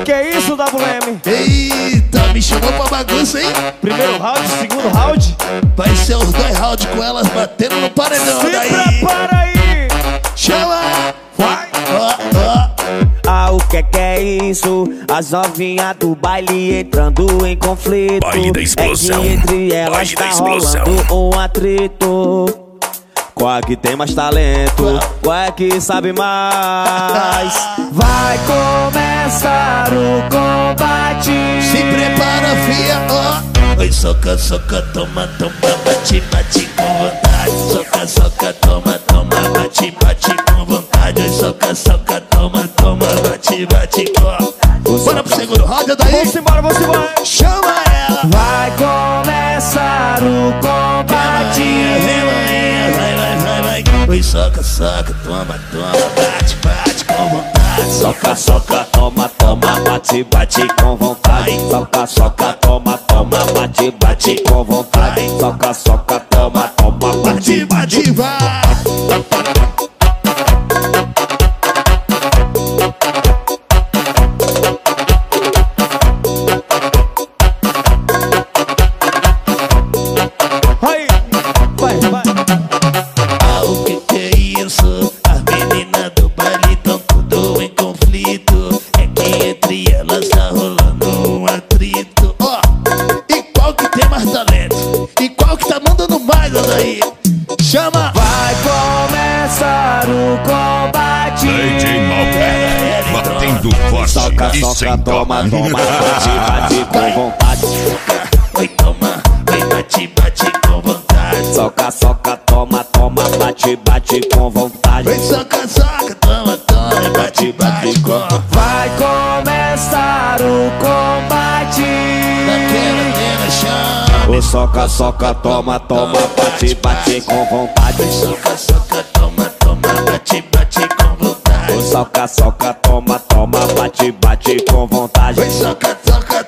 Que é isso, WM? Eita, me chamou pra bagunça, hein? Primeiro round, segundo round. Vai ser os 2 rounds com elas batendo no paredão. Se daí prepara aí. chama, vai. Ah, o que é isso? As novinhas do baile entrando em conflito. Baile da explosão. É que entre elas Baile da tá explosão. rolando um atrito. Qual é que tem mais talento? Qual é que sabe mais? Vai começar o combate. Se prepara, fia, ó. Oi, soca, soca, toma, toma, bate, bate com vontade. Soca, soca, toma, toma, bate, bate com vontade. Oi, soca, soca, toma, toma, bate, bate com. Bora pro segundo round, daí. Vamos embora, vamos embora. Chama ela. Vai começar o combate. Oi, soca, soca, toma, toma, bate, bate com vontade. Soca, soca, toma, toma, bate, bate com vontade. Soca, soca, toma, toma, bate, bate com vontade. Soca, soca, toma, toma, bate, bate, vai. Aí, vai, vai. Ah, o que é isso? As meninas do baile tão tudo em conflito. É que entre elas tá rolando um atrito. Ó, e qual que tem mais talento? E qual que tá mandando mais, aí? Chama! Vai começar o combate. DJ Malpé, batendo forte Soca, e soca, sem toma, dó. toma, bate, bate com vontade. Oi, toma, oi, bate, bate com vontade. Soca, soca, toma, toma, bate, bate com vontade. Oi, soca, soca, toma, toma, bate, bate com. Vai começar o combate. Daquela menina chama. O soca, soca, toma, toma, bate, bate com vontade. Oi, soca, soca, toma, toma, bate, bate com vontade. O soca, soca, toma, toma, bate, bate com vontade. Oi, soca, soca,